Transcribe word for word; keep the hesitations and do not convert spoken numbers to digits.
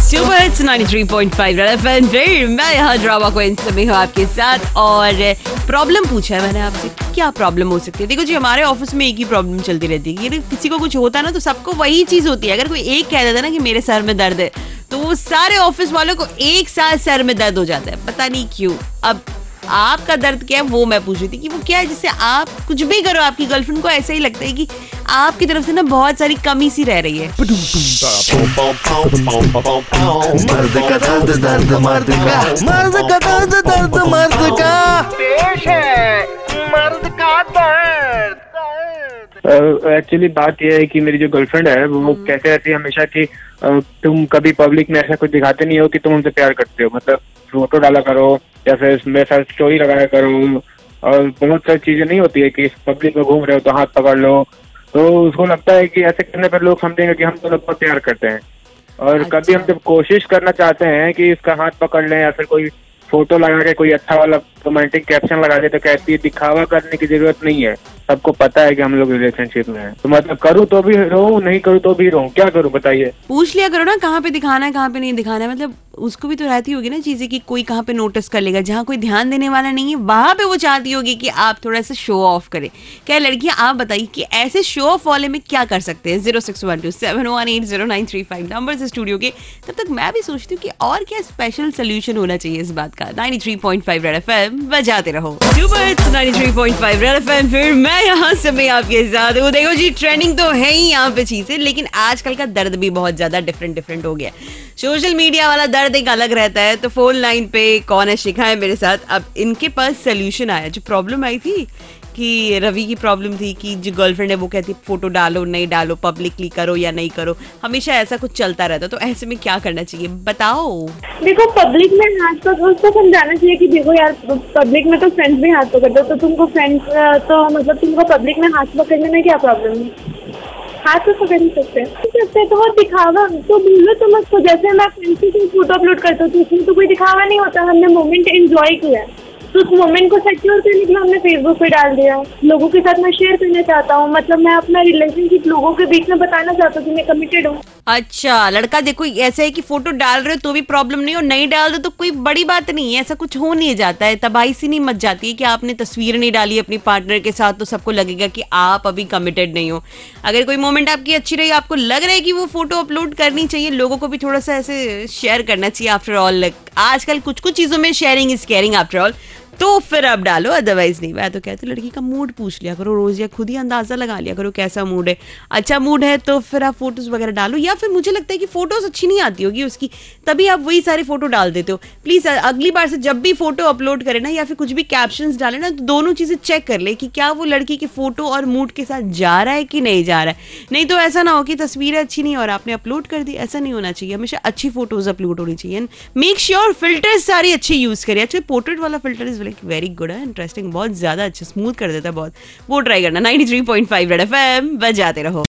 Super hits ninety three point five red FM. फिर मैं यहाँ ड्रामा क्वीन समी हूँ आपके साथ और प्रॉब्लम पूछा है मैंने आपसे, क्या प्रॉब्लम हो सकती है। देखो जी, हमारे ऑफिस में एक ही प्रॉब्लम चलती रहती है। ये किसी को कुछ होता है ना तो सबको वही चीज होती है। अगर कोई एक कह देता है ना कि मेरे सर में दर्द है तो वो सारे ऑफिस वालों को एक साथ सर में दर्द हो जाता है, पता नहीं क्यों। अब आपका दर्द क्या है वो मैं पूछ रही थी कि वो क्या है जिससे आप कुछ भी करो आपकी गर्लफ्रेंड को ऐसा ही लगता है कि आपकी तरफ से ना बहुत सारी कमी सी रह रही है। मर्द का दर्द दर्द मर्द का, मर्द का दर्द दर्द मर्द का, पेश है मर्द का दर्द। एक्चुअली uh, बात यह है कि मेरी जो गर्लफ्रेंड है वो कहते रहती है हमेशा कि uh, तुम कभी पब्लिक में ऐसा कुछ दिखाते नहीं हो कि तुम हमसे प्यार करते हो। मतलब फोटो डाला करो या फिर मेरे साथ स्टोरी लगाया करो, और बहुत सारी चीजें नहीं होती है कि पब्लिक में घूम रहे हो तो हाथ पकड़ लो। तो उसको लगता है कि ऐसे करने पर लोग समझेंगे कि हम तो लोग बहुत प्यार करते हैं। और अच्छा। कभी हम जब कोशिश करना चाहते हैं कि इसका हाथ पकड़ लें या फिर कोई फोटो लगा के कोई अच्छा वाला रोमांटिक कैप्शन लगा दे तो कहती है दिखावा करने की जरूरत नहीं है, सबको पता है कि हम लोग रिलेशनशिप में हैं। तो मतलब करूँ तो भी रहूं, नहीं करूँ तो भी रहूं, क्या करूँ बताइए। पूछ लिया करो ना कहाँ पे दिखाना है कहाँ पे नहीं दिखाना है। मतलब उसको भी तो रहती होगी ना चीजें कि कोई कहाँ पे नोटिस कर लेगा। जहाँ कोई ध्यान देने वाला नहीं है वहां पे वो चाहती होगी कि आप थोड़ा सा शो ऑफ करें। क्या लड़कियां आप बताइए कि ऐसे शो ऑफ वाले में क्या कर सकते हैं। Zero six one two seven one eight zero nine three five number से स्टूडियो के। तब तक मैं भी सोचती हूँ कि और क्या स्पेशल सोल्यूशन होना चाहिए इस बात का। Ninety three point five red FM बजाते रहो। Super hits ninety three point five red FM. फिर मैं यहाँ समय आपके साथ हूँ। देखो जी, ट्रेंडिंग तो है ही यहाँ पे चीजें, लेकिन आजकल का दर्द भी बहुत ज्यादा डिफरेंट डिफरेंट हो गया। सोशल मीडिया वाला दर्द एक अलग रहता है। तो फोन लाइन पे कौन है, शिखा है मेरे साथ। अब इनके पास सोल्यूशन आया। जो प्रॉब्लम आई थी कि रवि की प्रॉब्लम थी कि जो गर्लफ्रेंड है वो कहती है फोटो डालो नहीं डालो, पब्लिकली करो या नहीं करो, हमेशा ऐसा कुछ चलता रहता। तो ऐसे में क्या करना चाहिए बताओ। देखो, पब्लिक में हाथ पकड़ उसको समझाना चाहिए कि देखो यार, पब्लिक में तो फ्रेंड्स भी हाथ पकड़ते हो तो तुमको फ्रेंड्स तो मतलब तुमको पब्लिक में हाथ पकड़ने में क्या प्रॉब्लम है। हाथ तो पकड़ नहीं सकते सकते तो वो दिखावा तो भूलो तुम उसको। जैसे मैं फ्रेंड्स की फोटो अपलोड करता हूँ तो उसमें तो कोई दिखावा नहीं होता, हमने मोमेंट एंजॉय किया। तो उस मोमेंट को सिक्योर करने के लिए हमने फेसबुक पे डाल दिया। लोगों के साथ मैं शेयर करना चाहता हूँ, मतलब मैं अपना रिलेशनशिप लोगों के बीच में बताना चाहता हूँ कि मैं कमिटेड हूँ। अच्छा, लड़का देखो ऐसा है कि फोटो डाल रहे हो तो भी प्रॉब्लम नहीं, और नहीं डाल दो तो कोई बड़ी बात नहीं है। ऐसा कुछ हो नहीं जाता है, तबाही सी नहीं मच जाती है कि आपने तस्वीर नहीं डाली अपनी पार्टनर के साथ तो सबको लगेगा कि आप अभी कमिटेड नहीं हो। अगर कोई मोमेंट आपकी अच्छी रही, आपको लग रहा है कि वो फोटो अपलोड करनी चाहिए, लोगों को भी थोड़ा सा ऐसे शेयर करना चाहिए। आफ्टर ऑल आजकल कुछ कुछ चीजों में sharing is caring after all, तो फिर आप डालो, अदरवाइज नहीं। मैं तो कहती हूँ लड़की का मूड पूछ लिया करो रोज, या खुद ही अंदाजा लगा लिया करो कैसा मूड है। अच्छा मूड है तो फिर आप फोटोज वगैरह डालो, या फिर मुझे लगता है कि फोटोज अच्छी नहीं आती होगी उसकी, तभी आप वही सारे फोटो डाल देते हो। प्लीज अगली बार से जब भी फोटो अपलोड करें ना या फिर कुछ भी कैप्शंस डाले ना, तो दोनों चीजें चेक कर ले कि क्या वो लड़की की फोटो और मूड के साथ जा रहा है कि नहीं जा रहा है। नहीं तो ऐसा ना हो कि तस्वीरें अच्छी नहीं और आपने अपलोड कर दी। ऐसा नहीं होना चाहिए, हमेशा अच्छी फोटोज अपलोड होनी चाहिए। मेक श्योर फिल्टर्स सारी अच्छी यूज करिए। अच्छा, पोर्ट्रेट वाला फिल्टर इज वेरी गुड है, इंटरेस्टिंग, बहुत ज्यादा अच्छा स्मूथ कर देता है बहुत। वो ट्राई करना। Ninety three point five red FM बजाते रहो।